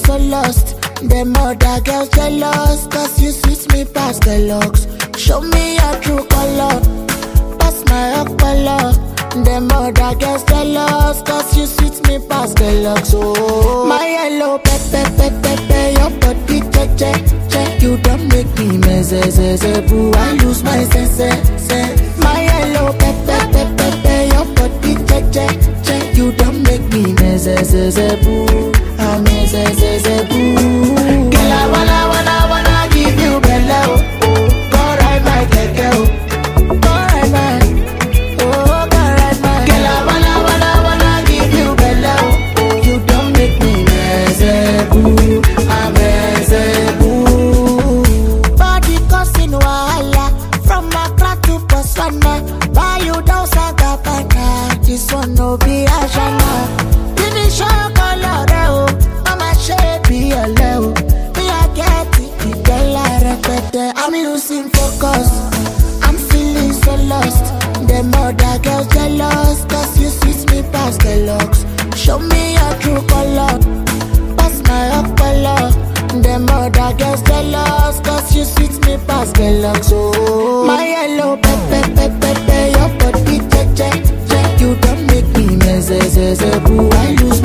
so lost. Them other girls jealous, cause you sweet me past the looks. Show me your true color, pass my color. Them other girls jealous, cause you sweet me past the looks. Oh, my yellow pepe, your body che. You don't make me meze, boo, I lose my sense. My yellow pepe, your body che. You don't make me meze, boo, I'm meze, boo. Girl, I wanna give you bella, oh. Go ride my keke, oh. Go ride my, oh, go ride my. Girl, I wanna give you bella, oh. You don't make me meze, boo, I'm meze, boo. Body causing wahala, from Accra to Botswana. Buy you down Sagabana, this one no be Ashana. Finish your color, oh. Mama shape be a low. Me I get it, girl I repeat it. I'm losing focus, I'm feeling so lost. Them other girls jealous, cause you sweet me past the looks. Show me your true color, pass my color. Them other girls jealous, cause you sweet me past the looks. Oh, my yellow pepe, your body che. You don't make me meze, boo, I lose